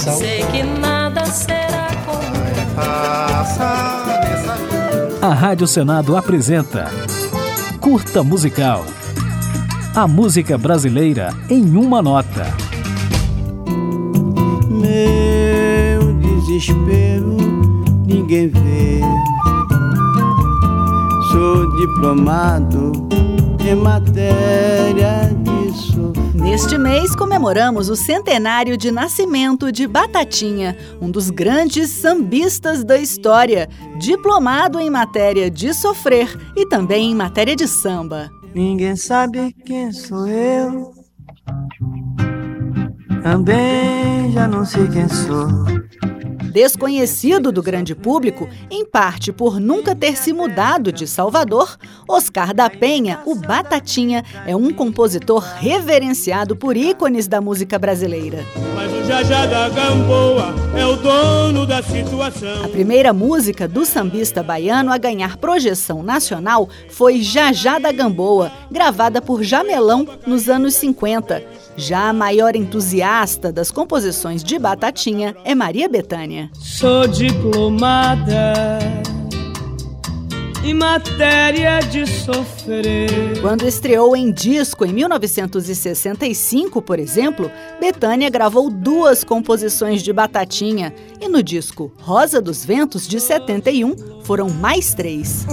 coração. Sei que nada será como A Rádio Senado apresenta Curta Musical. A música brasileira em uma nota. Meu desespero ninguém vê. Sou diplomado em matéria de sofrer. Neste mês comemoramos o centenário de nascimento de Batatinha, um dos grandes sambistas da história, diplomado em matéria de sofrer e também em matéria de samba. Ninguém sabe quem sou eu. Também já não sei quem sou. Desconhecido do grande público, em parte por nunca ter se mudado de Salvador, Oscar da Penha, o Batatinha, é um compositor reverenciado por ícones da música brasileira. Mas o Jajá da Gamboa é o dono da situação. A primeira música do sambista baiano a ganhar projeção nacional foi Jajá da Gamboa, gravada por Jamelão nos anos 50. Já a maior entusiasta das composições de Batatinha é Maria Bethânia. Sou diplomada em matéria de sofrer. Quando estreou em disco em 1965, por exemplo, Bethânia gravou 2 composições de Batatinha e no disco Rosa dos Ventos, de 71, foram mais 3.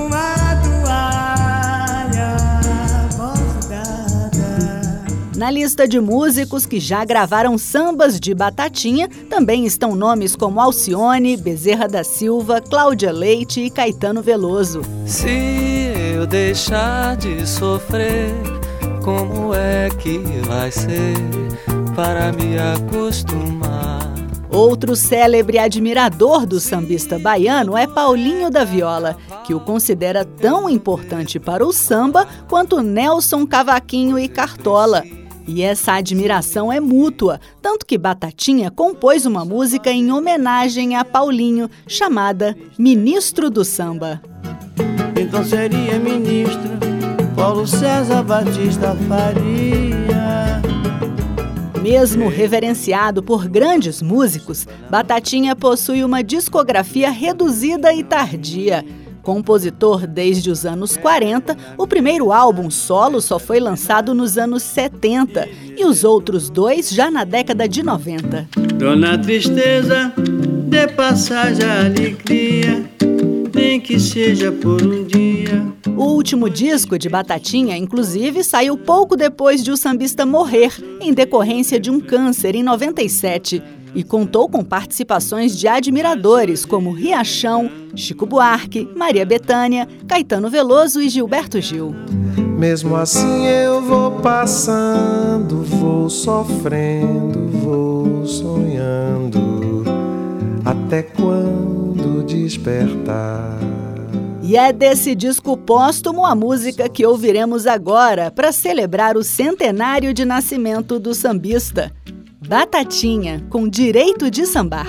Na lista de músicos que já gravaram sambas de Batatinha, também estão nomes como Alcione, Bezerra da Silva, Cláudia Leite e Caetano Veloso. Se eu deixar de sofrer, como é que vai ser para me acostumar? Outro célebre admirador do sambista baiano é Paulinho da Viola, que o considera tão importante para o samba quanto Nelson Cavaquinho e Cartola. E essa admiração é mútua, tanto que Batatinha compôs uma música em homenagem a Paulinho, chamada Ministro do Samba. Então seria ministro Paulo César Batista Faria. Mesmo reverenciado por grandes músicos, Batatinha possui uma discografia reduzida e tardia. Compositor desde os anos 40, o primeiro álbum solo só foi lançado nos anos 70 e os outros 2 já na década de 90. Dona Tristeza, dê passagem à alegria, nem que seja por um dia. O último disco de Batatinha, inclusive, saiu pouco depois de o sambista morrer, em decorrência de um câncer, em 97. E contou com participações de admiradores como Riachão, Chico Buarque, Maria Bethânia, Caetano Veloso e Gilberto Gil. Mesmo assim eu vou passando, vou sofrendo, vou sonhando, até quando despertar. E é desse disco póstumo a música que ouviremos agora para celebrar o centenário de nascimento do sambista. Batatinha, com direito de sambar.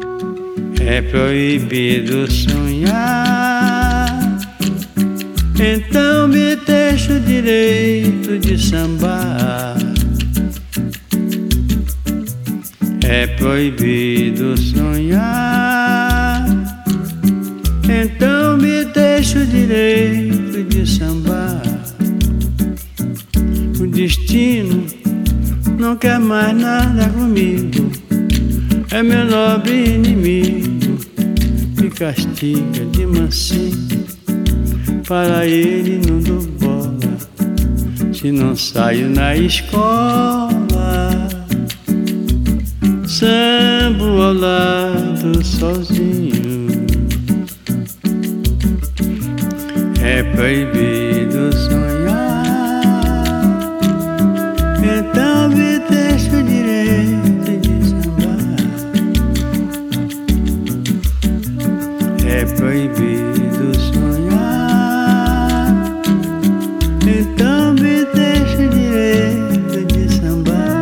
É proibido sonhar, então me deixa o direito de sambar. É proibido sonhar, então me deixa o direito de sambar. O destino não quer mais nada comigo, é meu nobre inimigo, me castiga de mansinho, para ele não dou bola, se não saio na escola, sambo ao lado sozinho. É proibido sonhar, então me deixa o direito de sambar. É proibido sonhar, então me deixa o direito de sambar.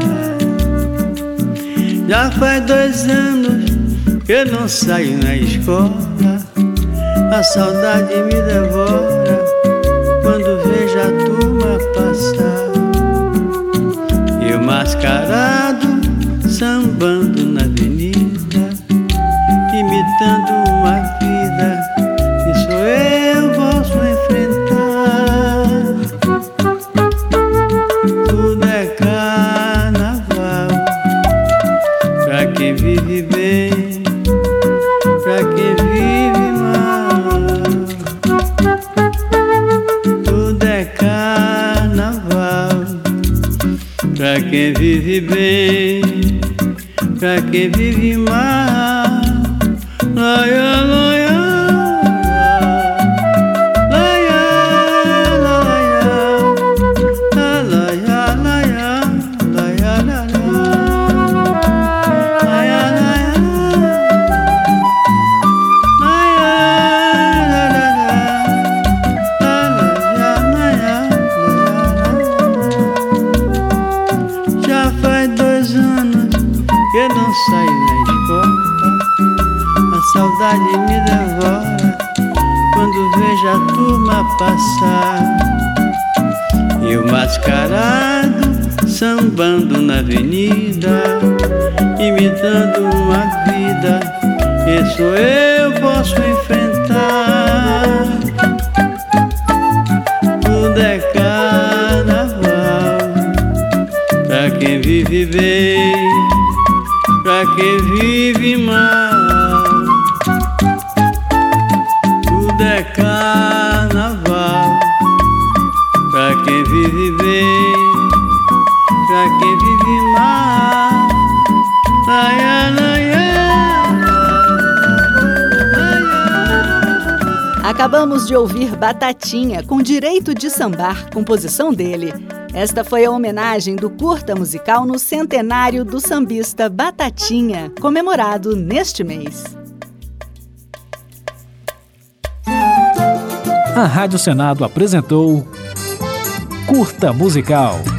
Já faz 2 anos que eu não saio na escola, a saudade me devora quando vejo a turma passar. E o mascarado sambando na avenida. pra quem vive bem, pra quem vive mal. Laia, laia, laia, laia, laia, laia, laia, já faz 2 anos que eu não saio na escola. A saudade me devora quando vejo a turma passar. E o mascarado sambando na avenida, imitando uma vida que só eu posso enfrentar. Tudo é carnaval pra quem vive bem, pra quem vive mal. Tudo é carnaval pra quem vive bem, pra quem vive mal. Laia, laia. Acabamos de ouvir Batatinha, com direito de sambar, composição dele. Esta foi a homenagem do curta musical no centenário do sambista Batatinha, comemorado neste mês. A Rádio Senado apresentou Curta Musical.